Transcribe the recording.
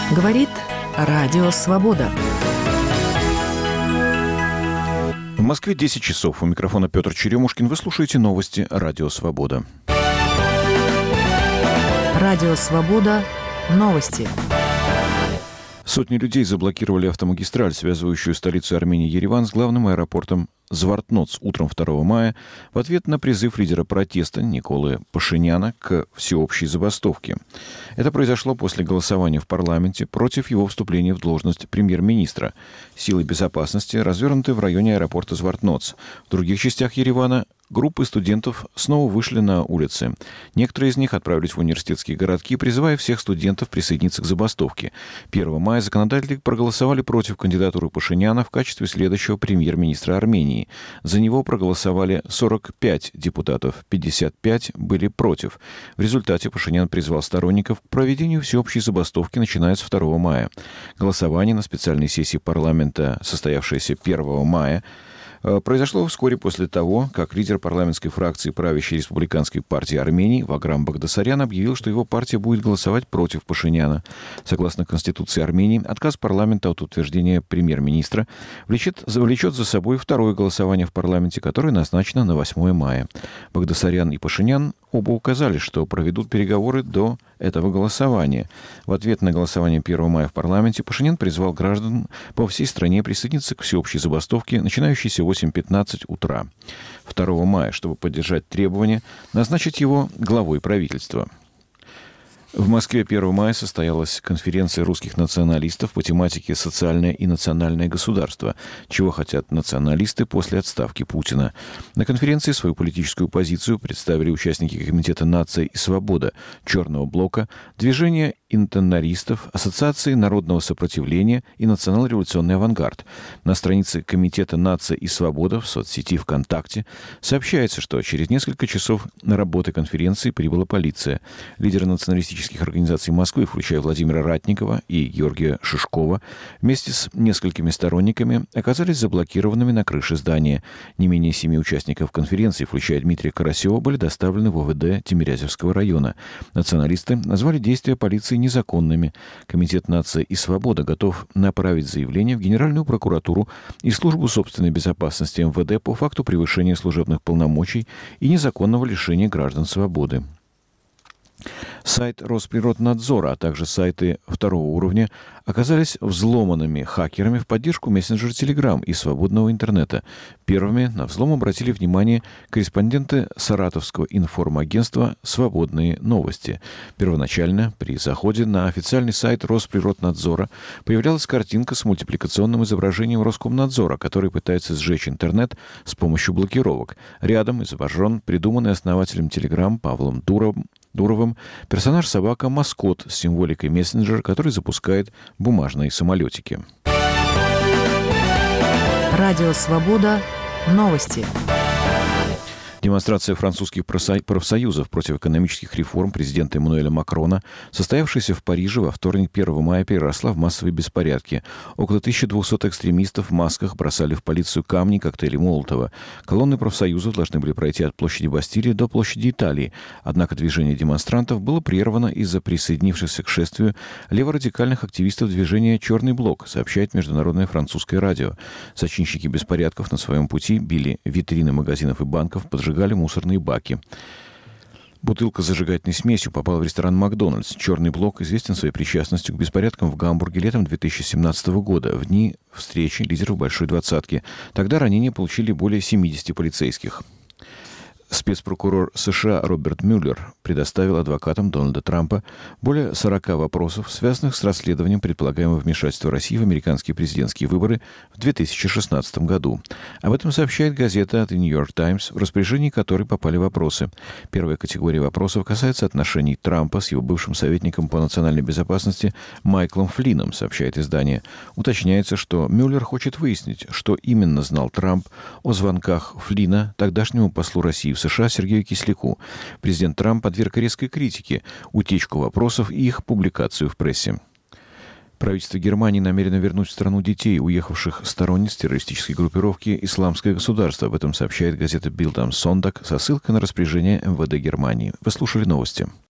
Говорит Радио Свобода. В Москве 10 часов. У микрофона Петр Черемушкин. Вы слушаете новости Радио Свобода. Радио Свобода. Новости. Сотни людей заблокировали автомагистраль, связывающую столицу Армении Ереван с главным аэропортом Звартноц утром 2 мая в ответ на призыв лидера протеста Николы Пашиняна к всеобщей забастовке. Это произошло после голосования в парламенте против его вступления в должность премьер-министра. Силы безопасности развернуты в районе аэропорта Звартноц. В других частях Еревана группы студентов снова вышли на улицы. Некоторые из них отправились в университетские городки, призывая всех студентов присоединиться к забастовке. 1 мая законодатели проголосовали против кандидатуры Пашиняна в качестве следующего премьер-министра Армении. За него проголосовали 45 депутатов, 55 были против. В результате Пашинян призвал сторонников к проведению всеобщей забастовки, начиная с 2 мая. Голосование на специальной сессии парламента, состоявшееся 1 мая, произошло вскоре после того, как лидер парламентской фракции правящей республиканской партии Армении Ваграм Багдасарян объявил, что его партия будет голосовать против Пашиняна. Согласно Конституции Армении, отказ парламента от утверждения премьер-министра влечет за собой второе голосование в парламенте, которое назначено на 8 мая. Багдасарян и Пашинян оба указали, что проведут переговоры до этого голосования. В ответ на голосование 1 мая в парламенте Пашинян призвал граждан по всей стране присоединиться к всеобщей забастовке, начинающейся в 8:15 утра 2 мая, чтобы поддержать требование назначить его главой правительства. В Москве 1 мая состоялась конференция русских националистов по тематике «Социальное и национальное государство. Чего хотят националисты после отставки Путина». На конференции свою политическую позицию представили участники Комитета «Нация и свобода», Черного блока, Движения интонаристов, Ассоциации народного сопротивления и Национал-революционный авангард. На странице Комитета «Нация и свобода» в соцсети ВКонтакте сообщается, что через несколько часов на работы конференции прибыла полиция. Лидеры националистических организаций Москвы, включая Владимира Ратникова и Георгия Шишкова, вместе с несколькими сторонниками оказались заблокированными на крыше здания. Не менее 7 участников конференции, включая Дмитрия Карасева, были доставлены в ОВД Тимирязевского района. Националисты назвали действия полиции незаконными. Комитет «Нация и свобода» готов направить заявление в Генеральную прокуратуру и Службу собственной безопасности МВД по факту превышения служебных полномочий и незаконного лишения граждан свободы. Сайт Росприроднадзора, а также сайты второго уровня оказались взломанными хакерами в поддержку мессенджера Telegram и свободного интернета. Первыми на взлом обратили внимание корреспонденты саратовского информагентства «Свободные новости». Первоначально при заходе на официальный сайт Росприроднадзора появлялась картинка с мультипликационным изображением Роскомнадзора, который пытается сжечь интернет с помощью блокировок. Рядом изображен придуманный основателем Telegram Павлом Дуровым персонаж-собака-маскот с символикой мессенджера, который запускает бумажные самолетики. Радио Свобода. Новости. Демонстрация французских профсоюзов против экономических реформ президента Эммануэля Макрона, состоявшаяся в Париже во вторник 1 мая, переросла в массовые беспорядки. Около 1200 экстремистов в масках бросали в полицию камни, коктейли Молотова. Колонны профсоюзов должны были пройти от площади Бастилии до площади Италии. Однако движение демонстрантов было прервано из-за присоединившихся к шествию леворадикальных активистов движения «Черный блок», сообщает Международное французское радио. Зачинщики беспорядков на своем пути били витрины магазинов и банков, поджигали мусорные баки. Бутылка с зажигательной смесью попала в ресторан «Макдональдс». «Черный блок» известен своей причастностью к беспорядкам в Гамбурге летом 2017 года, в дни встречи лидеров «Большой двадцатки». Тогда ранения получили более 70 полицейских. Спецпрокурор США Роберт Мюллер предоставил адвокатам Дональда Трампа более 40 вопросов, связанных с расследованием предполагаемого вмешательства России в американские президентские выборы в 2016 году. Об этом сообщает газета The New York Times, в распоряжении которой попали вопросы. Первая категория вопросов касается отношений Трампа с его бывшим советником по национальной безопасности Майклом Флинном, сообщает издание. Уточняется, что Мюллер хочет выяснить, что именно знал Трамп о звонках Флинна тогдашнему послу России в США Сергею Кисляку. Президент Трамп подверг резкой критике утечку вопросов и их публикацию в прессе. Правительство Германии намерено вернуть в страну детей, уехавших сторонниц террористической группировки «Исламское государство». Об этом сообщает газета «Bild am Sonntag» со ссылкой на распоряжение МВД Германии. Вы слушали новости.